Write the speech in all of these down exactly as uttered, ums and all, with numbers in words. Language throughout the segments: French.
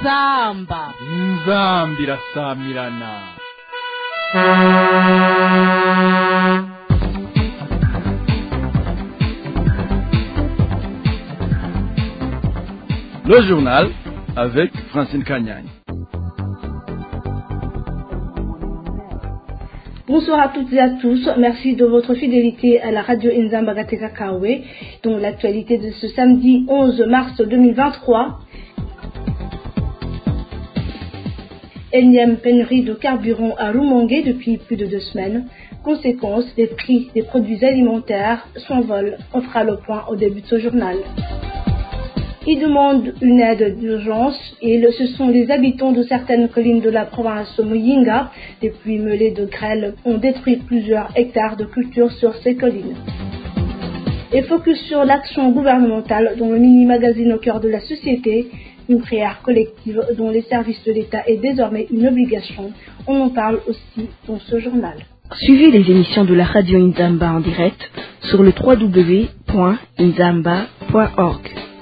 inzamba inzamba irasamirana. Le journal avec Francine Kanyagne. Bonsoir à toutes et à tous. Merci de votre fidélité à la radio Inzamba Gateka Kawe, dont l'actualité de ce samedi onze mars deux mille vingt-trois. Énième pénurie de carburant à Rumongue depuis plus de deux semaines. Conséquence, les prix des produits alimentaires s'envolent. On fera le point au début de ce journal. Ils demandent une aide d'urgence et le, ce sont les habitants de certaines collines de la province Muyinga. Des pluies mêlées de grêle ont détruit plusieurs hectares de culture sur ces collines. Et focus sur l'action gouvernementale dans le mini-magazine au cœur de la société, une prière collective dont les services de l'État est désormais une obligation. On en parle aussi dans ce journal. Suivez les émissions de la radio Inzamba en direct sur le w w w point inzamba point org.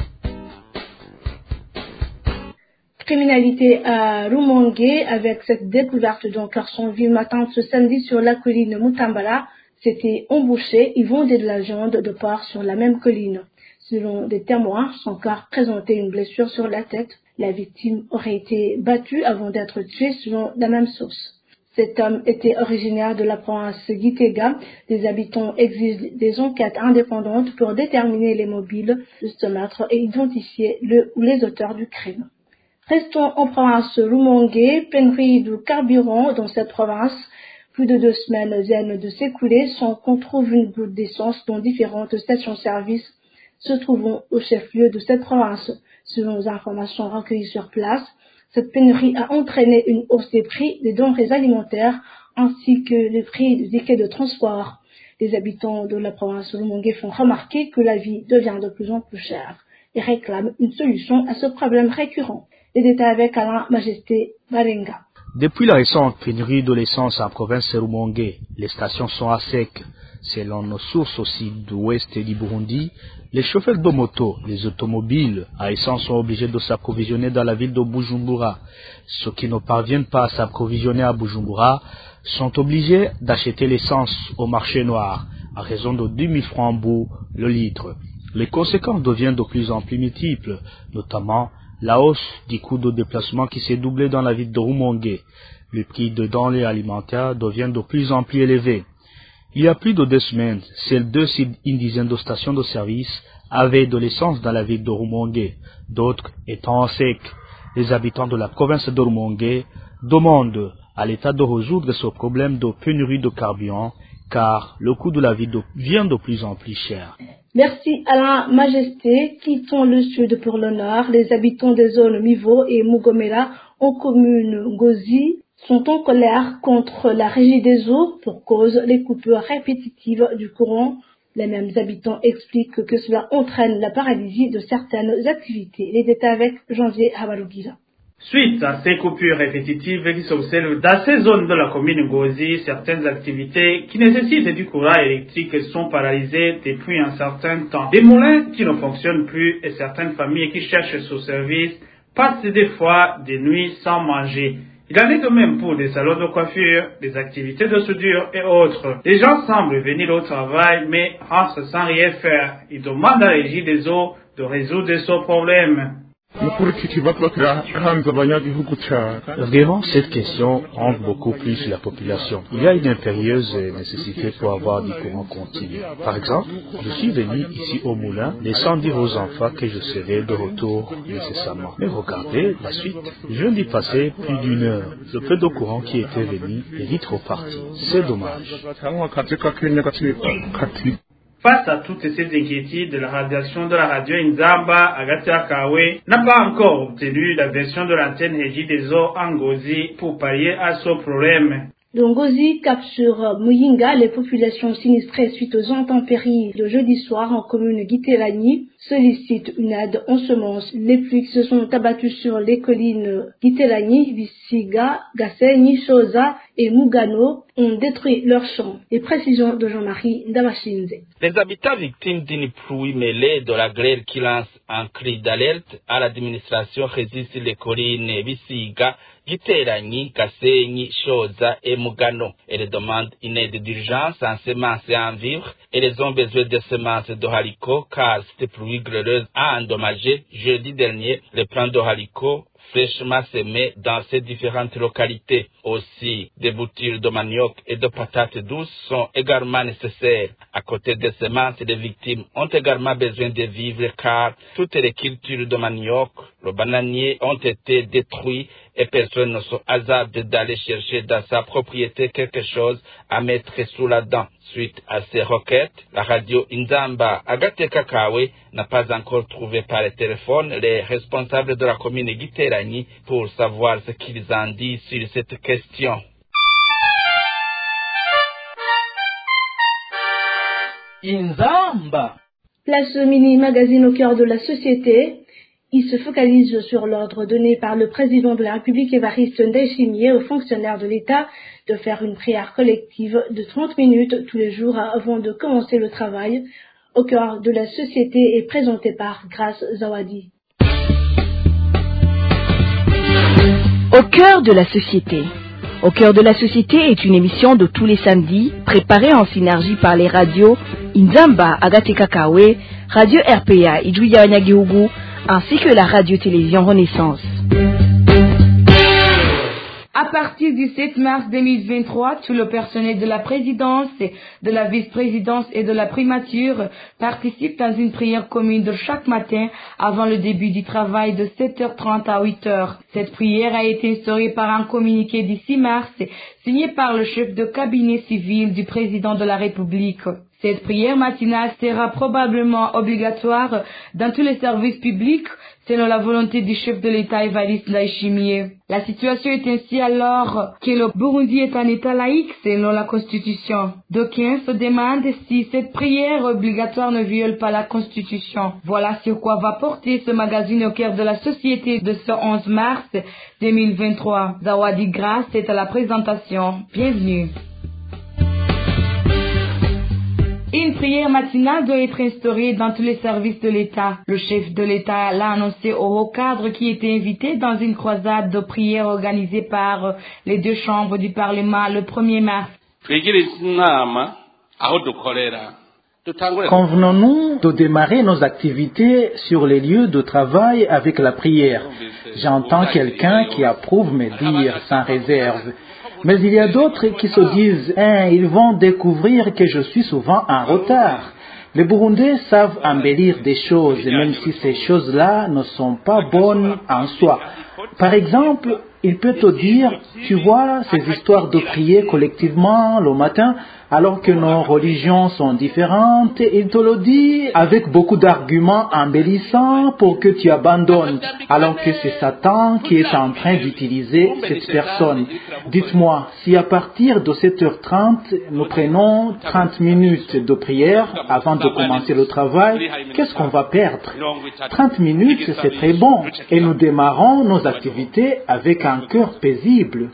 Criminalité à Rumongue avec cette découverte d'un garçon vu matin ce samedi sur la colline Mutambala. C'était embouché, ils vendaient de la viande de porc sur la même colline. Selon des témoins, son corps présentait une blessure sur la tête. La victime aurait été battue avant d'être tuée selon la même source. Cet homme était originaire de la province Gitega. Les habitants exigent des enquêtes indépendantes pour déterminer les mobiles de ce meurtre et identifier le ou les auteurs du crime. Restons en province Rumongue, pénurie de carburant dans cette province. Plus de deux semaines viennent de s'écouler sans qu'on trouve une goutte d'essence dans différentes stations-service se trouvant au chef-lieu de cette province. Selon les informations recueillies sur place, cette pénurie a entraîné une hausse des prix des denrées alimentaires ainsi que les prix des tickets de transport. Les habitants de la province Rumongue font remarquer que la vie devient de plus en plus chère et réclament une solution à ce problème récurrent. Les détails avec Alain Majesté Barenga. Depuis la récente pénurie de l'essence en province Rumongue, les stations sont à sec. Selon nos sources au sud-ouest du Burundi, les chauffeurs de moto, les automobiles à essence sont obligés de s'approvisionner dans la ville de Bujumbura. Ceux qui ne parviennent pas à s'approvisionner à Bujumbura sont obligés d'acheter l'essence au marché noir à raison de dix mille francs bout le litre. Les conséquences deviennent de plus en plus multiples, notamment la hausse du coût de déplacement qui s'est doublé dans la ville de Rumongue. Le prix de denrées alimentaires devient de plus en plus élevé. Il y a plus de deux semaines, seules deux sur une dizaine de stations de service avaient de l'essence dans la ville de Rumongue, d'autres étant en sec. Les habitants de la province de Rumongue demandent à l'État de résoudre ce problème de pénurie de carburant, car le coût de la vie devient de plus en plus cher. Merci Alain Majesté. Quittons le sud pour le nord. Les habitants des zones Mivo et Mugomela en commune Gozi sont en colère contre la régie des eaux pour cause des coupures répétitives du courant. Les mêmes habitants expliquent que cela entraîne la paralysie de certaines activités. Les détails avec Janvier Habarugiza. Suite à ces coupures répétitives qui s'observent dans ces zones de la commune Gozi, certaines activités qui nécessitent du courant électrique sont paralysées depuis un certain temps. Des moulins qui ne fonctionnent plus et certaines familles qui cherchent ce service passent des fois des nuits sans manger. Il en est de même pour des salons de coiffure, des activités de soudure et autres. Les gens semblent venir au travail mais rentrent sans rien faire. Ils demandent à la régie des eaux de résoudre ce problème. Vraiment, cette question hante beaucoup plus la population. Il y a une impérieuse nécessité pour avoir du courant continu. Par exemple, je suis venu ici au moulin, laissant dire aux enfants que je serai de retour nécessairement. Mais regardez la suite. Je viens d'y passer plus d'une heure. Le peu de courant qui était venu est vite reparti. C'est dommage. Face à toutes ces inquiétudes, la radiation de la radio Inzamba à Gatakawe n'a pas encore obtenu la version de l'antenne régie des eaux en Gozi pour pallier à ce problème. Dans Gozi, cap sur Muyinga, les populations sinistrées suite aux intempéries de jeudi soir en commune Gitelani sollicitent une aide en semences. Les pluies qui se sont abattues sur les collines Gitelani, Visiga, Gasseni, Chosa et Mugano ont détruit leurs champs. Les précisions de Jean-Marie Ndabashinze. Les habitants victimes d'une pluie mêlée de la grêle qui lance un cri d'alerte à l'administration résistent les collines Bisiga, Giteranyi, Kasenyi, Shoza et Mugano. Elles demandent une aide d'urgence en semences et en vivres. Elles ont besoin de semences de haricots car cette pluie grêleuse a endommagé jeudi dernier les plants de haricots fraîchement semés dans ces différentes localités. Aussi, des boutures de manioc et de patates douces sont également nécessaires. À côté des semences, les victimes ont également besoin de vivres car toutes les cultures de manioc, le bananier ont été détruits et personne ne se hasarde d'aller chercher dans sa propriété quelque chose à mettre sous la dent. Suite à ces requêtes, la radio Inzamba Agate Kakawe n'a pas encore trouvé par le téléphone les responsables de la commune Giteranyi pour savoir ce qu'ils en disent sur cette question. Inzamba. Place mini-magazine au cœur de la société. Il se focalise sur l'ordre donné par le président de la République Évariste Ndayishimiye aux fonctionnaires de l'État de faire une prière collective de trente minutes tous les jours avant de commencer le travail. Au cœur de la société est présenté par Grace Zawadi. Au cœur de la société. Au cœur de la société est une émission de tous les samedis, préparée en synergie par les radios Inzamba Agate Kakawe, Radio R P A Idjouya Wanyagihugu, ainsi que la radio-télévision Renaissance. À partir du sept mars deux mille vingt-trois, tout le personnel de la présidence, de la vice-présidence et de la primature participe dans une prière commune de chaque matin avant le début du travail de sept heures trente à huit heures. Cette prière a été instaurée par un communiqué du six mars signé par le chef de cabinet civil du président de la République. Cette prière matinale sera probablement obligatoire dans tous les services publics selon la volonté du chef de l'État Évariste Ndayishimiye. La situation est ainsi alors que le Burundi est un État laïque selon la Constitution. D'aucuns se demandent si cette prière obligatoire ne viole pas la Constitution. Voilà sur quoi va porter ce magazine au cœur de la société de ce onze mars deux mille vingt-trois. Zawadi Grace est à la présentation. Bienvenue. Une prière matinale doit être instaurée dans tous les services de l'État. Le chef de l'État l'a annoncé au haut cadre qui était invité dans une croisade de prière organisée par les deux chambres du Parlement le premier mars. Convenons-nous de démarrer nos activités sur les lieux de travail avec la prière. J'entends quelqu'un qui approuve me dire sans réserve. Mais il y a d'autres qui se disent hein, ils vont découvrir que je suis souvent en retard. Les Burundais savent embellir des choses, même si ces choses-là ne sont pas bonnes en soi. Par exemple, il peut te dire, tu vois, ces histoires de prier collectivement le matin, alors que nos religions sont différentes, il te le dit avec beaucoup d'arguments embellissants pour que tu abandonnes, alors que c'est Satan qui est en train d'utiliser cette personne. Dites-moi, si à partir de sept heures trente, nous prenons trente minutes de prière avant de commencer le travail, qu'est-ce qu'on va perdre? trente minutes, c'est très bon, et nous démarrons nos activités avec un cœur paisible.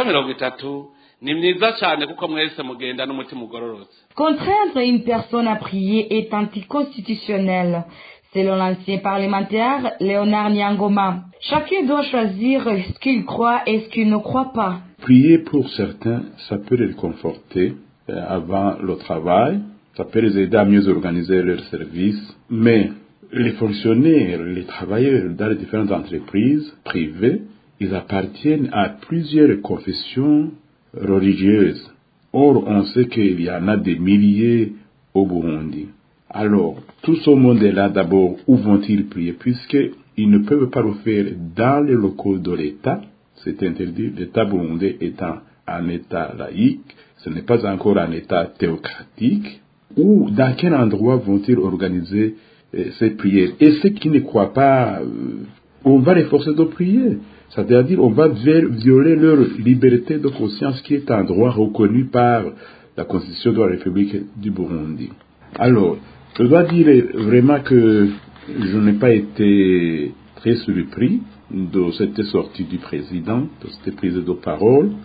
Contraindre une personne à prier est anticonstitutionnel, selon l'ancien parlementaire Léonard Nyangoma. Chacun doit choisir ce qu'il croit et ce qu'il ne croit pas. Prier pour certains, ça peut les conforter avant le travail, ça peut les aider à mieux organiser leurs services, mais les fonctionnaires, les travailleurs dans les différentes entreprises privées, ils appartiennent à plusieurs confessions religieuses. Or, on sait qu'il y en a des milliers au Burundi. Alors, tout ce monde-là, d'abord, où vont-ils prier? Puisqu'ils ne peuvent pas le faire dans les locaux de l'État, c'est interdit, l'État burundais étant un État laïque, ce n'est pas encore un État théocratique, ou dans quel endroit vont-ils organiser euh, ces prières? Et ceux qui ne croient pas, euh, on va les forcer de prier. C'est-à-dire on va violer leur liberté de conscience qui est un droit reconnu par la Constitution de la République du Burundi. Alors, je dois dire vraiment que je n'ai pas été très surpris de cette sortie du président, de cette prise de parole.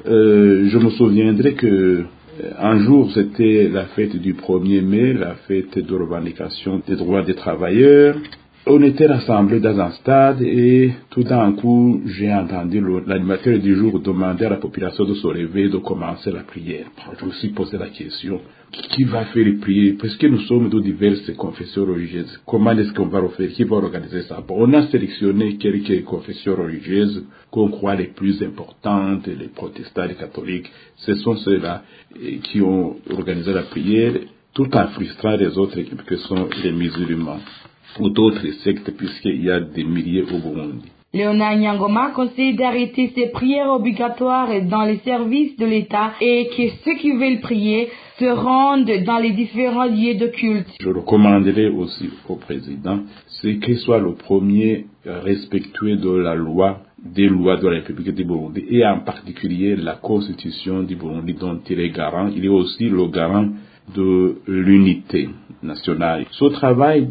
Euh, je me souviendrai que un jour, c'était la fête du premier mai, la fête de revendication des droits des travailleurs. On était rassemblés dans un stade et tout d'un coup, j'ai entendu l'animateur du jour demander à la population de se lever et de commencer la prière. Je me suis posé la question, qui va faire les prières? Parce que nous sommes de diverses confessions religieuses. Comment est-ce qu'on va le faire? Qui va organiser ça? Bon, on a sélectionné quelques confessions religieuses qu'on croit les plus importantes, les protestants, les catholiques. Ce sont ceux-là qui ont organisé la prière, tout en frustrant les autres qui sont les musulmans ou d'autres sectes, puisqu'il y a des milliers au Burundi. Léonard Nyangoma conseille d'arrêter ces prières obligatoires dans les services de l'État et que ceux qui veulent prier se rendent dans les différents lieux de culte. Je recommanderais aussi au président, c'est qu'il soit le premier respectueux de la loi, des lois de la République du Burundi, et en particulier la Constitution du Burundi dont il est garant. Il est aussi le garant de l'unité nationale. Ce travail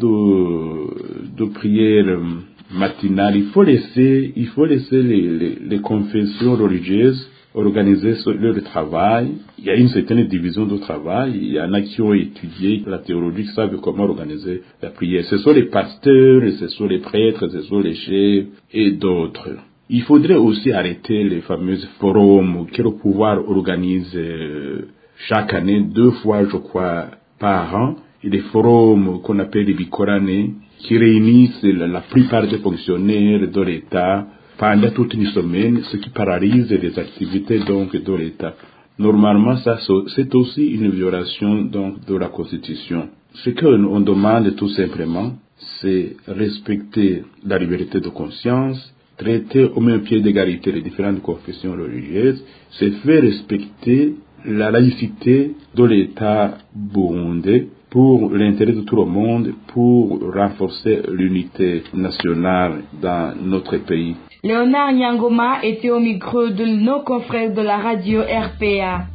de, de prière matinale, il faut laisser, il faut laisser les, les, les confessions religieuses organiser leur travail. Il y a une certaine division de travail. Il y en a qui ont étudié la théologie, qui savent comment organiser la prière. Ce sont les pasteurs, ce sont les prêtres, ce sont les chefs et d'autres. Il faudrait aussi arrêter les fameux forums que le pouvoir organise chaque année, deux fois, je crois, par an. Et des forums qu'on appelle les bicoranés, qui réunissent la, la plupart des fonctionnaires de l'État pendant toute une semaine, ce qui paralyse les activités donc de l'État. Normalement, ça, c'est aussi une violation donc de la Constitution. Ce qu'on demande tout simplement, c'est respecter la liberté de conscience, traiter au même pied d'égalité les différentes confessions religieuses, c'est faire respecter la laïcité de l'État burundais pour l'intérêt de tout le monde, pour renforcer l'unité nationale dans notre pays. Léonard Nyangoma était au micro de nos confrères de la radio R P A.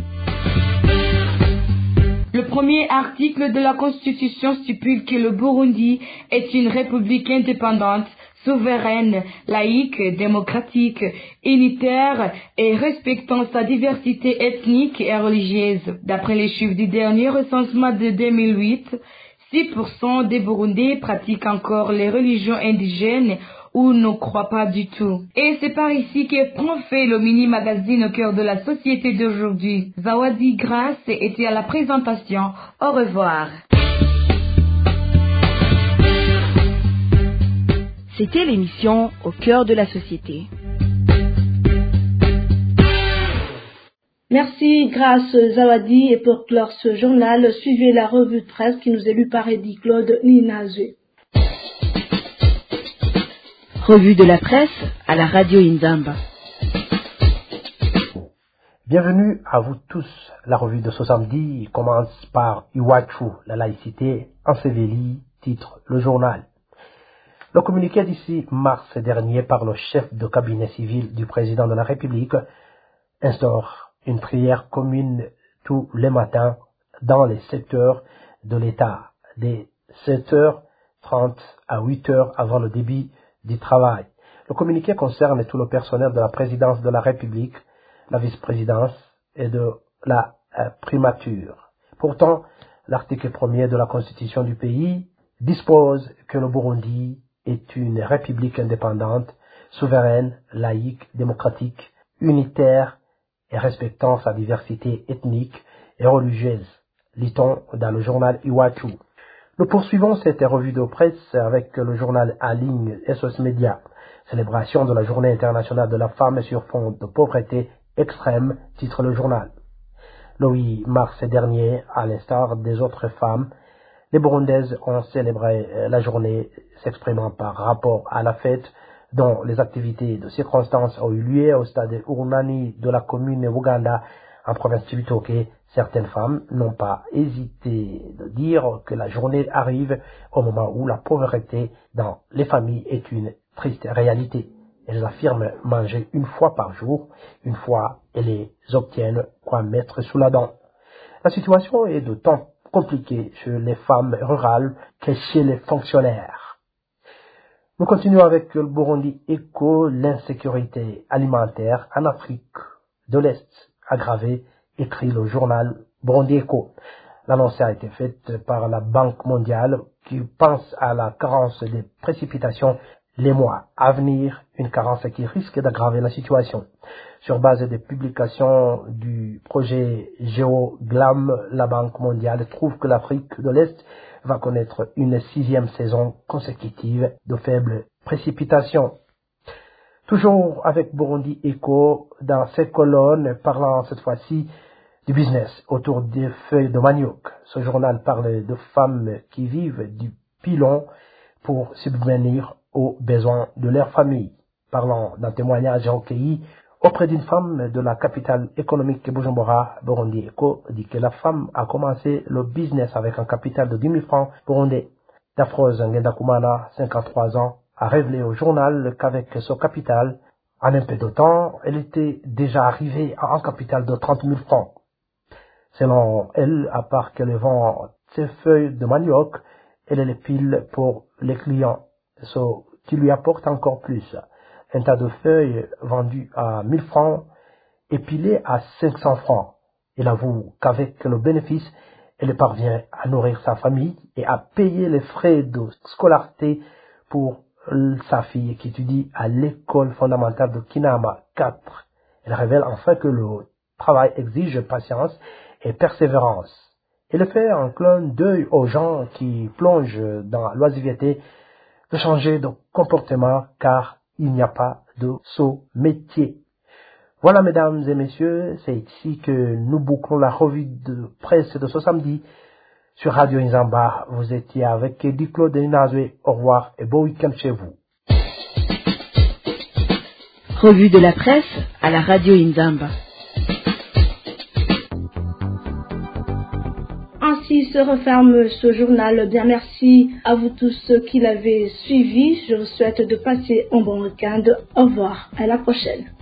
Le premier article de la Constitution stipule que le Burundi est une république indépendante, souveraine, laïque, démocratique, unitaire et respectant sa diversité ethnique et religieuse. D'après les chiffres du dernier recensement de deux mille huit, six pour cent des Burundais pratiquent encore les religions indigènes ou ne croient pas du tout. Et c'est par ici que prend fait le mini-magazine au cœur de la société d'aujourd'hui. Zawadi Grace était à la présentation. Au revoir. C'était l'émission Au cœur de la société. Merci, grâce Zawadi. Et pour clore ce journal, suivez la revue de presse qui nous est lue par Eddy Claude Ninazé. Revue de la presse à la radio Inzamba. Bienvenue à vous tous. La revue de ce samedi commence par Iwachu, la laïcité ensevelie, titre le journal. Le communiqué d'ici mars dernier par le chef de cabinet civil du président de la République instaure une prière commune tous les matins dans les secteurs de l'État, dès sept heures trente à huit heures avant le début du travail. Le communiqué concerne tout le personnel de la présidence de la République, la vice-présidence et de la euh, primature. Pourtant, l'article premier de la Constitution du pays dispose que le Burundi est une république indépendante, souveraine, laïque, démocratique, unitaire et respectant sa diversité ethnique et religieuse, lit-on dans le journal Iwachu. Nous poursuivons cette revue de presse avec le journal en ligne S O S Média, célébration de la Journée internationale de la femme sur fond de pauvreté extrême, titre le journal. Le huit mars dernier, à l'instar des autres femmes, les Burundaises ont célébré la journée, s'exprimant par rapport à la fête dont les activités de circonstances ont eu lieu au stade Urunani de la commune Uganda en province de Cibitoke. Certaines femmes n'ont pas hésité de dire que la journée arrive au moment où la pauvreté dans les familles est une triste réalité. Elles affirment manger une fois par jour, une fois elles obtiennent quoi mettre sous la dent. La situation est d'autant compliquée chez les femmes rurales que chez les fonctionnaires. Nous continuons avec le Burundi Eco, l'insécurité alimentaire en Afrique de l'Est aggravée, écrit le journal Burundi Echo. L'annonce a été faite par la Banque mondiale qui pense à la carence des précipitations les mois à venir, une carence qui risque d'aggraver la situation. Sur base des publications du projet GeoGlam, la Banque mondiale trouve que l'Afrique de l'Est va connaître une sixième saison consécutive de faibles précipitations. Toujours avec Burundi Echo, dans cette colonne, parlant cette fois-ci du business autour des feuilles de manioc. Ce journal parle de femmes qui vivent du pilon pour subvenir aux besoins de leur famille. Parlant d'un témoignage recueilli auprès d'une femme de la capitale économique Bujumbura, Burundi Echo dit que la femme a commencé le business avec un capital de dix mille francs burundais. Dafrose Ngendakumana, cinquante-trois ans, a révélé au journal qu'avec ce capital, en un peu de temps, elle était déjà arrivée à un capital de trente mille francs. Selon elle, à part qu'elle vend ses feuilles de manioc, elle les pile pour les clients, ce qui lui apporte encore plus. Un tas de feuilles vendues à mille francs et pilées à cinq cents francs. Elle avoue qu'avec le bénéfice, elle parvient à nourrir sa famille et à payer les frais de scolarité pour sa fille qui étudie à l'école fondamentale de Kinama quatre. Elle révèle enfin que le travail exige patience et persévérance. Elle fait un clin d'œil aux gens qui plongent dans l'oisiveté de changer de comportement car il n'y a pas de saut métier. Voilà, mesdames et messieurs, c'est ici que nous bouclons la revue de presse de ce samedi sur Radio Inzamba. Vous étiez avec Duclos de Ninazwe. Au revoir et bon week-end chez vous. Revue de la presse à la Radio Inzamba. Ainsi se referme ce journal. Bien, merci à vous tous qui l'avez suivi. Je vous souhaite de passer un bon week-end. Au revoir. À la prochaine.